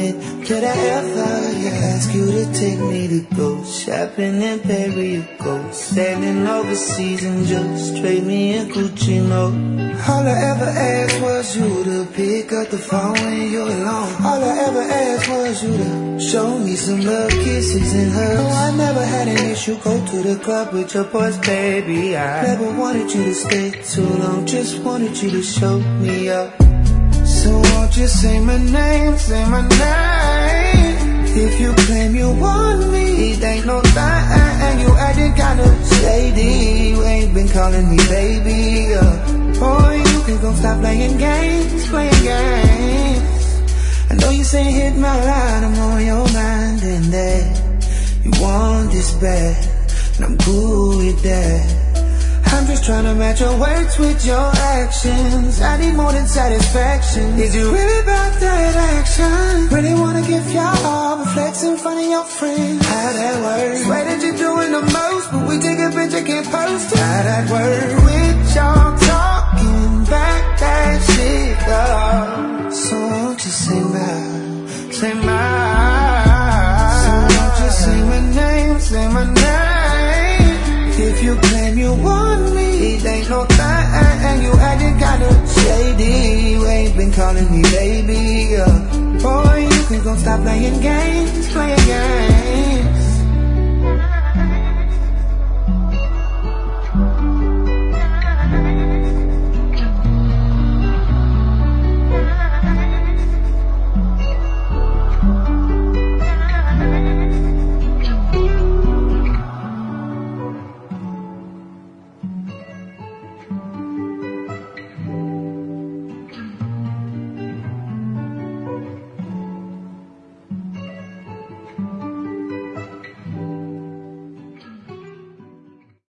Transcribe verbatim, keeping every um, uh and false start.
it. Could I ever ask you to take me to go shopping in Paris or go sailing overseas and just trade me in Gucci, no? All I ever asked was you to pick up the phone when you're alone. All I ever asked was you to show me some love, kisses and hugs. No, I never had an issue, go to the club with your boys, baby. I never wanted you to stay too long, just wanted you to show me up. So won't you say my name, say my name? If you claim you want me, it ain't no thing. You acting kinda shady, you ain't been calling me baby, uh. Boy, you can go stop playing games, playing games. I know you say hit my line, I'm on your mind and that you want this bad, and I'm cool with that. I'm just trying to match your words with your actions. I need more than satisfaction. Is you really about that action? Really wanna give y'all all the flex in front of your friends. How that work? Swear that you're doing the most, but we take a picture, can't post it. How that work? With y'all talking back that shit up. So won't you say my, say my, so won't you say my name, say my name? If you claim you want me, it ain't no thing. And you acting kinda shady, you ain't been calling me baby, uh. Boy, you can go stop playing games, playing games.